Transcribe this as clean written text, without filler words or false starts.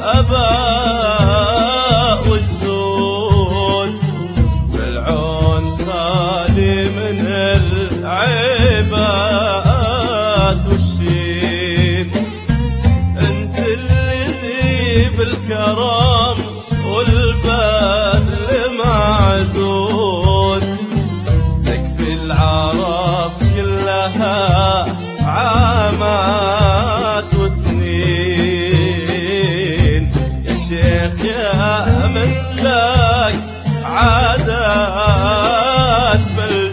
آباء وجدود، بالعون خالي من العيبات والشين. انت اللي بالكرم والبذل معدود، تكفي العرب كلها عامات وسنين. يا شيخ يا من لك عادات